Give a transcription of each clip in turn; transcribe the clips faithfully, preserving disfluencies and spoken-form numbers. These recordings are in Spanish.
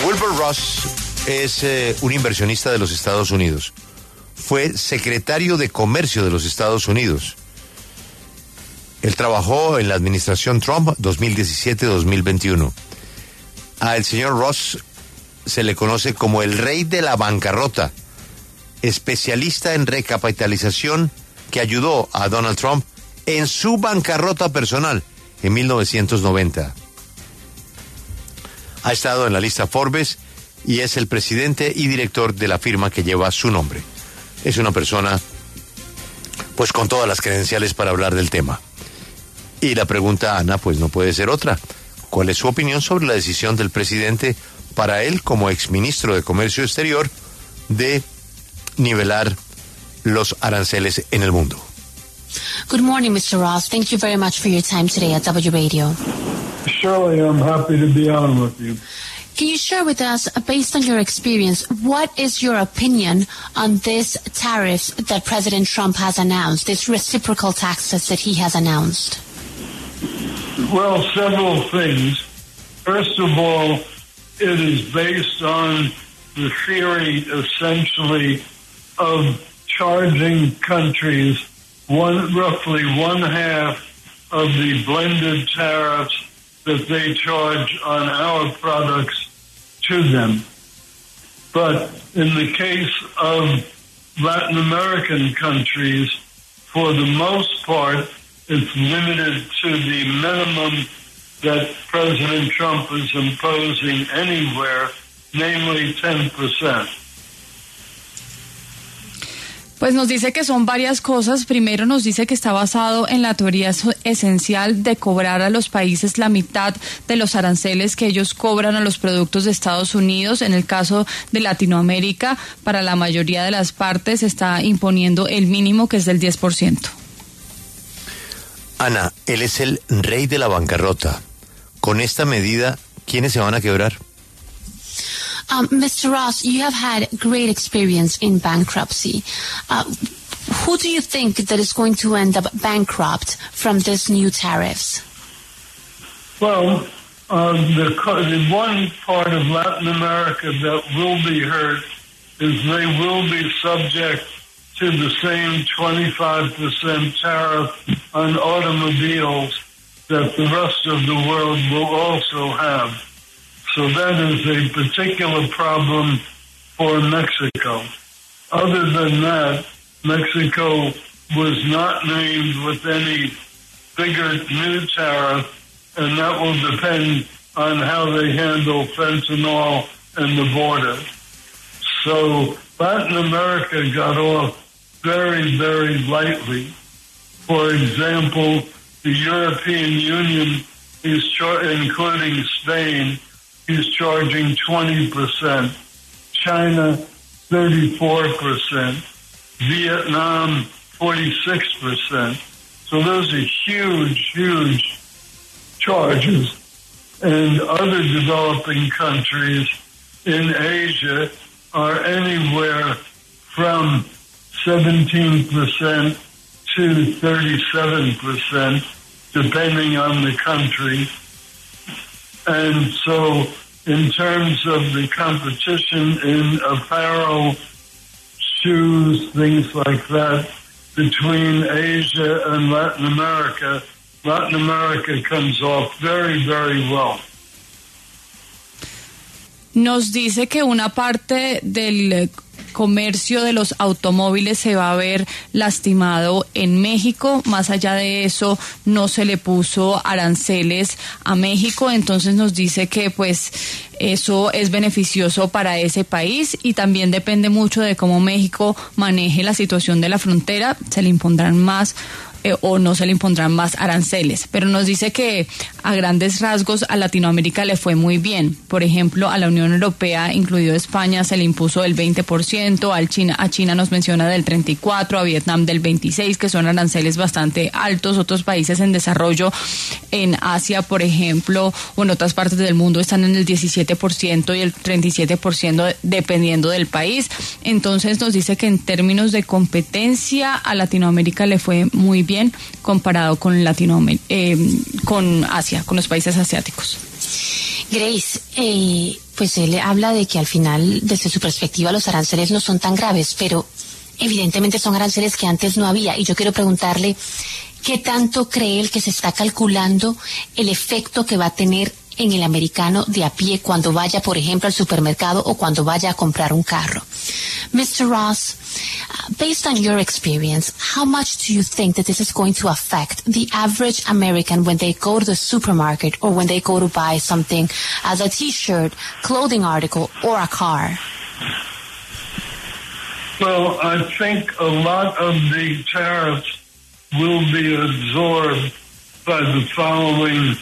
Wilbur Ross es eh, un inversionista de los Estados Unidos. Fue secretario de Comercio de los Estados Unidos. Él trabajó en la administración Trump dos mil diecisiete a dos mil veintiuno. Al señor Ross se le conoce como el rey de la bancarrota, especialista en recapitalización que ayudó a Donald Trump en su bancarrota personal en mil novecientos noventa. Ha estado en la lista Forbes y es el presidente y director de la firma que lleva su nombre. Es una persona, pues, con todas las credenciales para hablar del tema. Y la pregunta, Ana, pues no puede ser otra. ¿Cuál es su opinión sobre la decisión del presidente, para él como exministro de Comercio Exterior, de nivelar los aranceles en el mundo? Good morning, Mister Ross. Thank you very much for your time today at W Radio. Shirley, I'm happy to be on with you. Can you share with us, based on your experience, what is your opinion on this tariffs that President Trump has announced, these reciprocal taxes that he has announced? Well, several things. First of all, it is based on the theory, essentially, of charging countries one, roughly one half of the blended tariffs that they charge on our products to them. But in the case of Latin American countries, for the most part, it's limited to the minimum that President Trump is imposing anywhere, namely ten percent. Pues nos dice que son varias cosas. Primero nos dice que está basado en la teoría esencial de cobrar a los países la mitad de los aranceles que ellos cobran a los productos de Estados Unidos. En el caso de Latinoamérica, para la mayoría de las partes está imponiendo el mínimo, que es del diez por ciento. Ana, él es el rey de la bancarrota. Con esta medida, ¿quiénes se van a quebrar? Um, Mister Ross, you have had great experience in bankruptcy. Uh, who do you think that is going to end up bankrupt from this new tariffs? Well, uh, the, the one part of Latin America that will be hurt is they will be subject to the same twenty-five percent tariff on automobiles that the rest of the world will also have. So that is a particular problem for Mexico. Other than that, Mexico was not named with any bigger new tariff, and that will depend on how they handle fentanyl and the border. So Latin America got off very, very lightly. For example, the European Union is, char- including Spain, is charging twenty percent, China thirty-four percent, Vietnam forty-six percent. So those are huge, huge charges. And other developing countries in Asia are anywhere from seventeen percent to thirty-seven percent, depending on the country. And so in terms of the competition in apparel, shoes, things like that, between Asia and Latin America, Latin America comes off very, very well. Nos dice que una parte del comercio de los automóviles se va a ver lastimado en México. Más allá de eso, no se le puso aranceles a México, entonces nos dice que pues eso es beneficioso para ese país, y también depende mucho de cómo México maneje la situación de la frontera. Se le impondrán más Eh, o no se le impondrán más aranceles, pero nos dice que a grandes rasgos a Latinoamérica le fue muy bien. Por ejemplo, a la Unión Europea, incluido España, se le impuso el veinte por ciento, al China, a China nos menciona del treinta y cuatro por ciento, a Vietnam del veintiséis por ciento, que son aranceles bastante altos. Otros países en desarrollo, en Asia, por ejemplo, o en otras partes del mundo, están en el diecisiete por ciento y el treinta y siete por ciento dependiendo del país. Entonces nos dice que en términos de competencia a Latinoamérica le fue muy bien bien comparado con Latinoamérica, eh, con Asia, con los países asiáticos. Grace, eh, pues él habla de que al final, desde su perspectiva, los aranceles no son tan graves, pero evidentemente son aranceles que antes no había. Y yo quiero preguntarle, ¿qué tanto cree él que se está calculando el efecto que va a tener en el americano de a pie cuando vaya, por ejemplo, al supermercado o cuando vaya a comprar un carro? mister Ross, uh, based on your experience, how much do you think that this is going to affect the average American when they go to the supermarket or when they go to buy something as a t-shirt, clothing article, or a car? Well, I think a lot of the tariffs will be absorbed by the following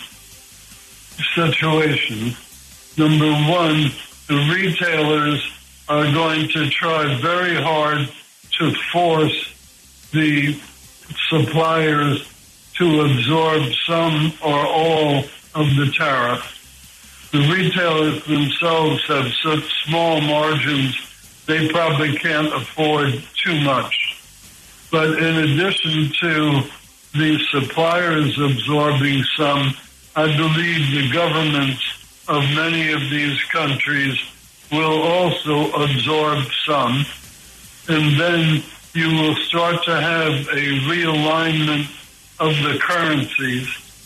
situation. Number one, the retailers are going to try very hard to force the suppliers to absorb some or all of the tariff. The retailers themselves have such small margins, they probably can't afford too much. But in addition to the suppliers absorbing some, I believe the governments of many of these countries will also absorb some. And then you will start to have a realignment of the currencies,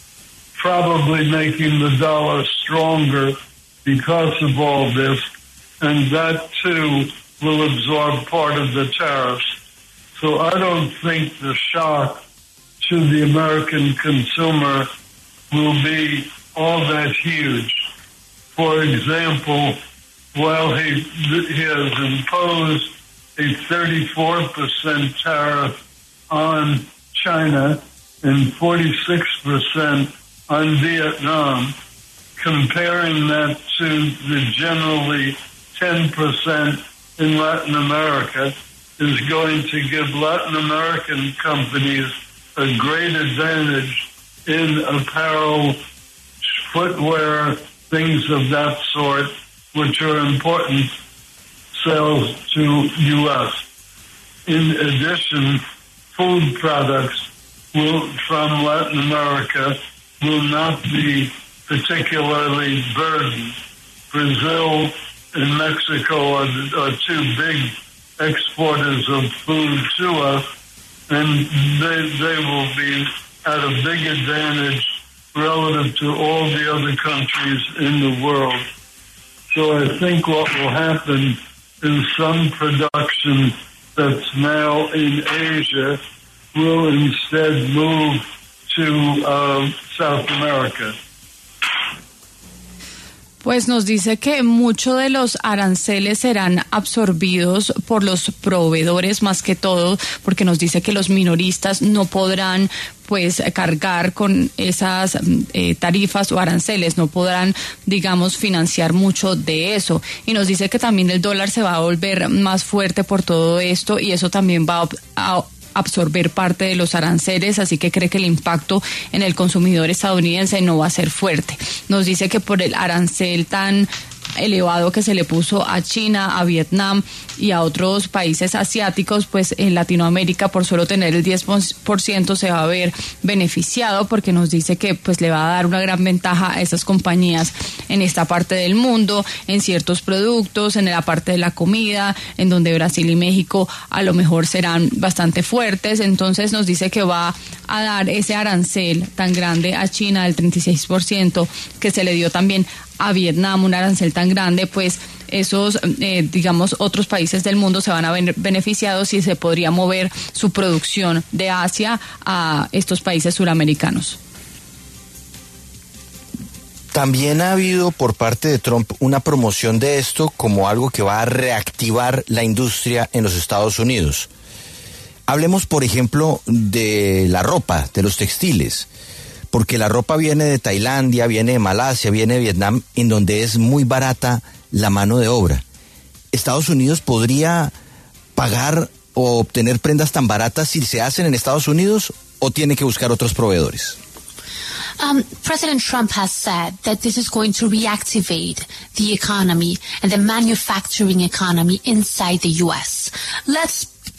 probably making the dollar stronger because of all this. And that, too, will absorb part of the tariffs. So I don't think the shock to the American consumer will be all that huge. For example, while he, he has imposed a thirty-four percent tariff on China and forty-six percent on Vietnam, comparing that to the generally ten percent in Latin America is going to give Latin American companies a great advantage in apparel, footwear, things of that sort, which are important sales to U S. In addition, food products will, from Latin America will not be particularly burdened. Brazil and Mexico are, are two big exporters of food to us, and they, they will be at a big advantage relative to all the other countries in the world. So I think what will happen is some production that's now in Asia will instead move to uh, South America. Pues nos dice que muchos de los aranceles serán absorbidos por los proveedores más que todo, porque nos dice que los minoristas no podrán pues cargar con esas eh, tarifas o aranceles, no podrán, digamos, financiar mucho de eso. Y nos dice que también el dólar se va a volver más fuerte por todo esto y eso también va a, a absorber parte de los aranceles, así que cree que el impacto en el consumidor estadounidense no va a ser fuerte. Nos dice que por el arancel tan elevado que se le puso a China, a Vietnam y a otros países asiáticos, pues en Latinoamérica por solo tener el diez por ciento se va a ver beneficiado, porque nos dice que pues le va a dar una gran ventaja a esas compañías en esta parte del mundo, en ciertos productos, en la parte de la comida, en donde Brasil y México a lo mejor serán bastante fuertes. Entonces nos dice que va a dar ese arancel tan grande a China del treinta y seis por ciento que se le dio también a Vietnam, un arancel tan grande, pues esos, eh, digamos, otros países del mundo se van a ver beneficiados y se podría mover su producción de Asia a estos países suramericanos. También ha habido por parte de Trump una promoción de esto como algo que va a reactivar la industria en los Estados Unidos. Hablemos, por ejemplo, de la ropa, de los textiles, porque la ropa viene de Tailandia, viene de Malasia, viene de Vietnam, en donde es muy barata la mano de obra. ¿Estados Unidos podría pagar o obtener prendas tan baratas si se hacen en Estados Unidos o tiene que buscar otros proveedores? Um, President Trump has said that this is going to reactivate the economy and the manufacturing economy inside the U S. Let's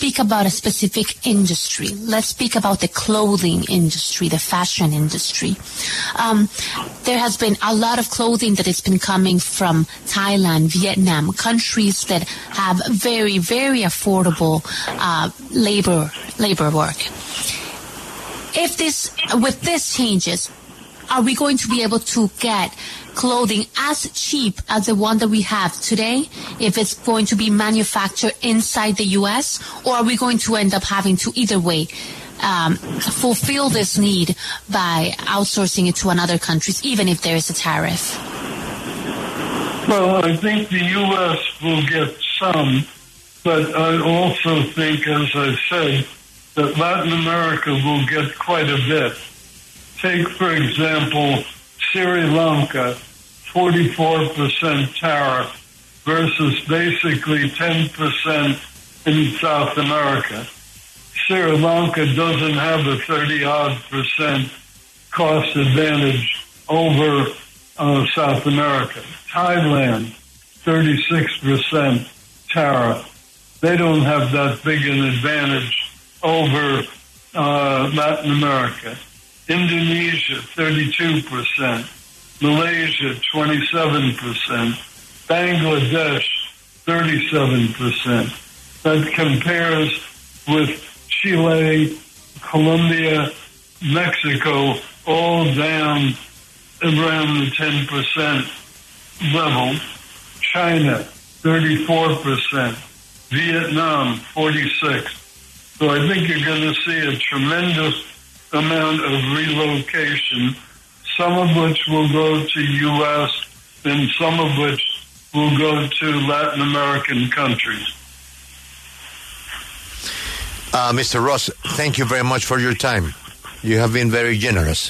speak about a specific industry. Let's speak about the clothing industry, the fashion industry. Um, there has been a lot of clothing that has been coming from Thailand, Vietnam, countries that have very, very affordable uh, labor labor work. If this, with this changes, are we going to be able to get clothing as cheap as the one that we have today, if it's going to be manufactured inside the U S, or are we going to end up having to either way um, fulfill this need by outsourcing it to another countries, even if there is a tariff? Well, I think the U S will get some, but I also think, as I said, that Latin America will get quite a bit. Take, for example, Sri Lanka, forty-four percent tariff versus basically ten percent in South America. Sri Lanka doesn't have a thirty-odd percent cost advantage over uh, South America. Thailand, thirty-six percent tariff. They don't have that big an advantage over uh, Latin America. Indonesia, thirty-two percent. Malaysia, twenty-seven percent. Bangladesh, thirty-seven percent. That compares with Chile, Colombia, Mexico, all down around the ten percent level. China, thirty-four percent. Vietnam, forty-six. So I think you're going to see a tremendous amount of relocation, some of which will go to U S and some of which will go to Latin American countries. Uh, Mister Ross, thank you very much for your time. You have been very generous.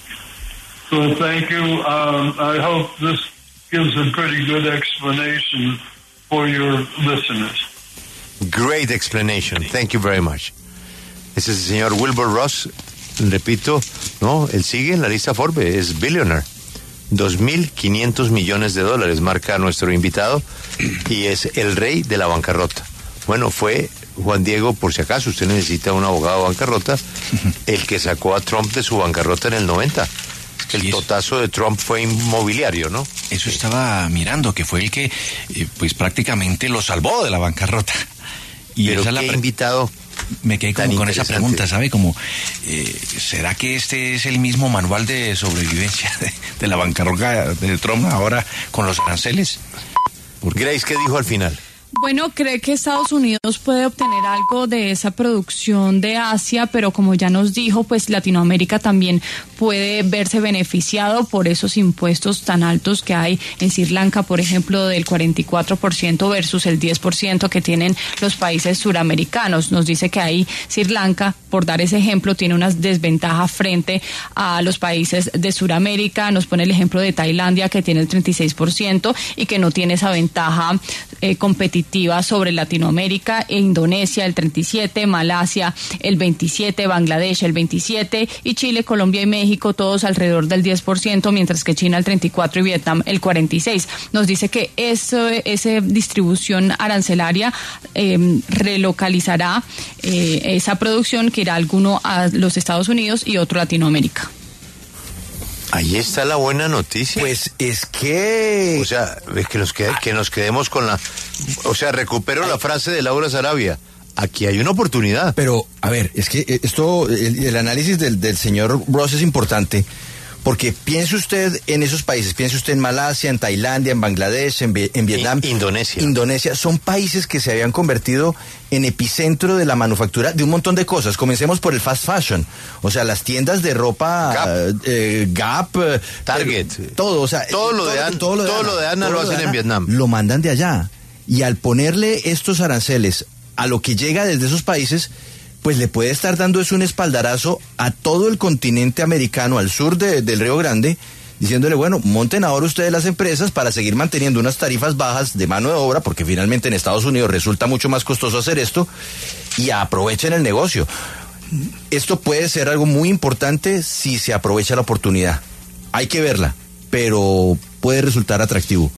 So thank you. Um, I hope this gives a pretty good explanation for your listeners. Great explanation. Thank you very much. Ese es el señor Wilbur Ross. Repito, no, él sigue en la lista Forbes, es billionaire. dos mil quinientos millones de dólares marca nuestro invitado y es el rey de la bancarrota. Bueno, fue Juan Diego, por si acaso usted necesita un abogado de bancarrota, el que sacó a Trump de su bancarrota en el noventa. El totazo de Trump fue inmobiliario, ¿no? Eso estaba mirando, que fue el que eh, pues prácticamente lo salvó de la bancarrota. Y Pero esa qué la pre- invitado. Me quedé como con esa pregunta, ¿sabe? Como, eh, ¿será que este es el mismo manual de sobrevivencia de, de la bancarrota de Trump ahora con los aranceles? Grace, ¿qué dijo al final? Bueno, cree que Estados Unidos puede obtener algo de esa producción de Asia, pero como ya nos dijo, pues Latinoamérica también puede verse beneficiado por esos impuestos tan altos que hay en Sri Lanka, por ejemplo, del cuarenta y cuatro por ciento versus el diez por ciento que tienen los países suramericanos. Nos dice que ahí Sri Lanka, por dar ese ejemplo, tiene una desventaja frente a los países de Suramérica. Nos pone el ejemplo de Tailandia, que tiene el treinta y seis por ciento y que no tiene esa ventaja eh, competitiva sobre Latinoamérica, e Indonesia el treinta y siete, Malasia el veintisiete, Bangladesh el veintisiete y Chile, Colombia y México todos alrededor del diez por ciento, mientras que China el treinta y cuatro y Vietnam el cuarenta y seis. Nos dice que eso, esa distribución arancelaria eh, relocalizará eh, esa producción, que irá alguno a los Estados Unidos y otro a Latinoamérica. Ahí está la buena noticia. Pues es que... O sea, es que nos, quede, que nos quedemos con la... O sea, recupero la frase de Laura Sarabia. Aquí hay una oportunidad. Pero, a ver, es que esto, el, el análisis del, del señor Ross es importante, porque piense usted en esos países, piense usted en Malasia, en Tailandia, en Bangladesh, en, en Vietnam. In, Indonesia. Indonesia, son países que se habían convertido en epicentro de la manufactura de un montón de cosas. Comencemos por el fast fashion, o sea, las tiendas de ropa Gap, eh, Gap Target, eh, todo, o sea, todo lo de Ana, todo lo de Ana, todo lo de Ana lo hacen en Vietnam. Lo mandan de allá. Y al ponerle estos aranceles a lo que llega desde esos países, pues le puede estar dando es un espaldarazo a todo el continente americano, al sur de, del Río Grande, diciéndole, bueno, monten ahora ustedes las empresas para seguir manteniendo unas tarifas bajas de mano de obra, porque finalmente en Estados Unidos resulta mucho más costoso hacer esto, y aprovechen el negocio. Esto puede ser algo muy importante si se aprovecha la oportunidad. Hay que verla, pero puede resultar atractivo.